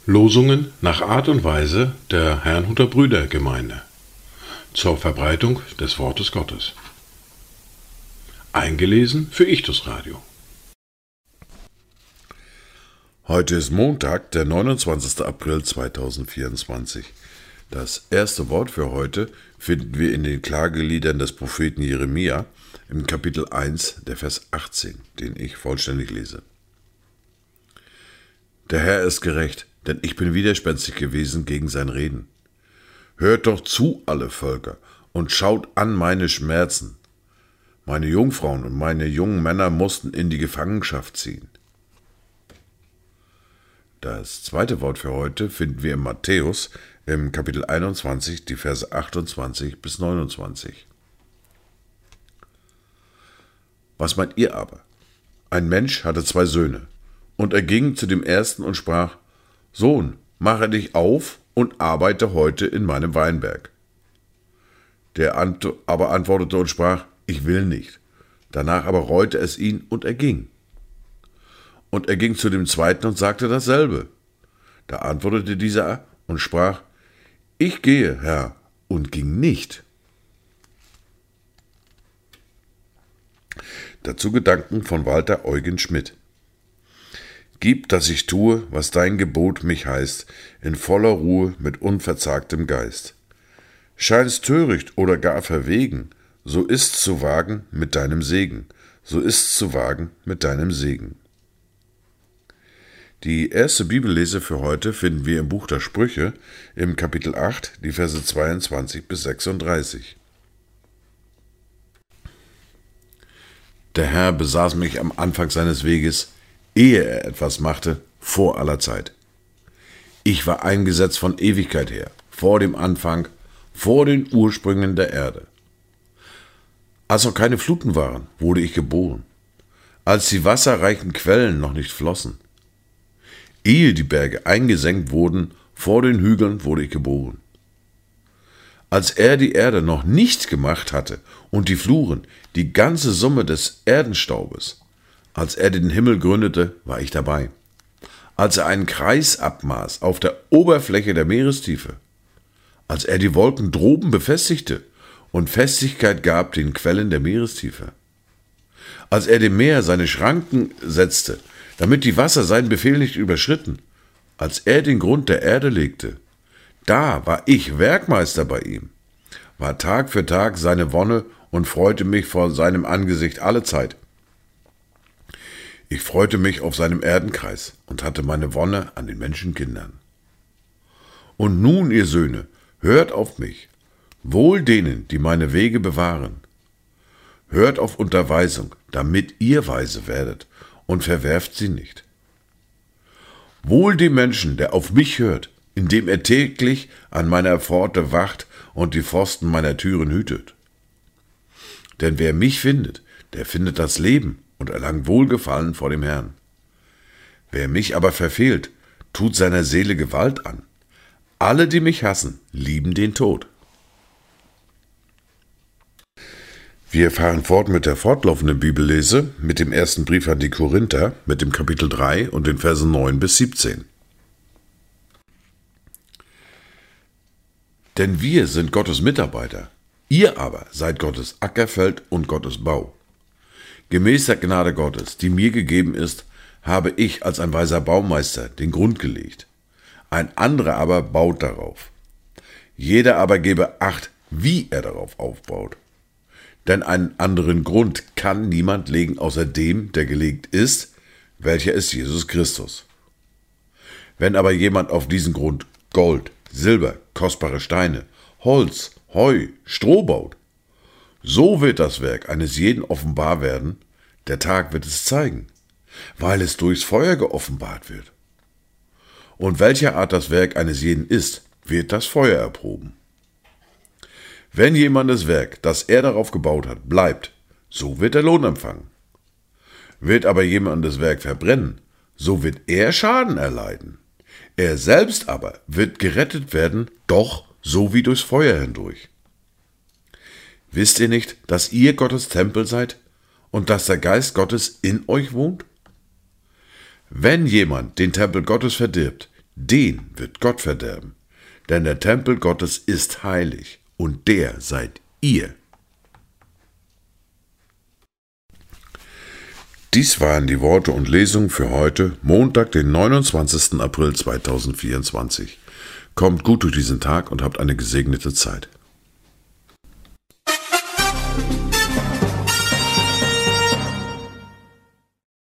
Losungen nach Art und Weise der Herrnhuter Brüdergemeinde zur Verbreitung des Wortes Gottes. Eingelesen für Ichtus Radio. Heute ist Montag, der 29. April 2024. Das erste Wort für heute finden wir in den Klageliedern des Propheten Jeremia im Kapitel 1, der Vers 18, den ich vollständig lese. Der Herr ist gerecht, denn ich bin widerspenstig gewesen gegen sein Reden. Hört doch zu, alle Völker, und schaut an meine Schmerzen. Meine Jungfrauen und meine jungen Männer mussten in die Gefangenschaft ziehen. Das zweite Wort für heute finden wir in Matthäus im Kapitel 21, die Verse 28 bis 29. Was meint ihr aber? Ein Mensch hatte 2 Söhne, und er ging zu dem ersten und sprach: Sohn, mache dich auf und arbeite heute in meinem Weinberg. Der aber antwortete und sprach: Ich will nicht. Danach aber reute es ihn, und er ging. Und er ging zu dem zweiten und sagte dasselbe. Da antwortete dieser und sprach: Ich gehe, Herr, und ging nicht. Dazu Gedanken von Walter Eugen Schmidt. Gib, dass ich tue, was dein Gebot mich heißt, in voller Ruhe mit unverzagtem Geist. Scheinst töricht oder gar verwegen, so ist's zu wagen mit deinem Segen, so ist's zu wagen mit deinem Segen. Die erste Bibellese für heute finden wir im Buch der Sprüche im Kapitel 8, die Verse 22 bis 36. Der Herr besaß mich am Anfang seines Weges, ehe er etwas machte, vor aller Zeit. Ich war eingesetzt von Ewigkeit her, vor dem Anfang, vor den Ursprüngen der Erde. Als noch keine Fluten waren, wurde ich geboren, als die wasserreichen Quellen noch nicht flossen. Ehe die Berge eingesenkt wurden, vor den Hügeln wurde ich geboren. Als er die Erde noch nicht gemacht hatte und die Fluren, die ganze Summe des Erdenstaubes, als er den Himmel gründete, war ich dabei. Als er einen Kreis abmaß auf der Oberfläche der Meerestiefe, als er die Wolken droben befestigte und Festigkeit gab den Quellen der Meerestiefe, als er dem Meer seine Schranken setzte, damit die Wasser seinen Befehl nicht überschritten, als er den Grund der Erde legte, da war ich Werkmeister bei ihm, war Tag für Tag seine Wonne und freute mich vor seinem Angesicht alle Zeit. Ich freute mich auf seinem Erdenkreis und hatte meine Wonne an den Menschenkindern. Und nun, ihr Söhne, hört auf mich, wohl denen, die meine Wege bewahren. Hört auf Unterweisung, damit ihr weise werdet, und verwerft sie nicht. Wohl dem Menschen, der auf mich hört, indem er täglich an meiner Pforte wacht und die Pfosten meiner Türen hütet. Denn wer mich findet, der findet das Leben und erlangt Wohlgefallen vor dem Herrn. Wer mich aber verfehlt, tut seiner Seele Gewalt an. Alle, die mich hassen, lieben den Tod. Wir fahren fort mit der fortlaufenden Bibellese, mit dem ersten Brief an die Korinther, mit dem Kapitel 3 und den Versen 9 bis 17. Denn wir sind Gottes Mitarbeiter, ihr aber seid Gottes Ackerfeld und Gottes Bau. Gemäß der Gnade Gottes, die mir gegeben ist, habe ich als ein weiser Baumeister den Grund gelegt. Ein anderer aber baut darauf. Jeder aber gebe Acht, wie er darauf aufbaut. Denn einen anderen Grund kann niemand legen, außer dem, der gelegt ist, welcher ist Jesus Christus. Wenn aber jemand auf diesen Grund Gold, Silber, kostbare Steine, Holz, Heu, Stroh baut, so wird das Werk eines jeden offenbar werden, der Tag wird es zeigen, weil es durchs Feuer geoffenbart wird. Und welcher Art das Werk eines jeden ist, wird das Feuer erproben. Wenn jemandes Werk, das er darauf gebaut hat, bleibt, so wird er Lohn empfangen. Wird aber jemandes Werk verbrennen, so wird er Schaden erleiden. Er selbst aber wird gerettet werden, doch so wie durchs Feuer hindurch. Wisst ihr nicht, dass ihr Gottes Tempel seid und dass der Geist Gottes in euch wohnt? Wenn jemand den Tempel Gottes verdirbt, den wird Gott verderben. Denn der Tempel Gottes ist heilig, und der seid ihr. Dies waren die Worte und Lesungen für heute, Montag, den 29. April 2024. Kommt gut durch diesen Tag und habt eine gesegnete Zeit.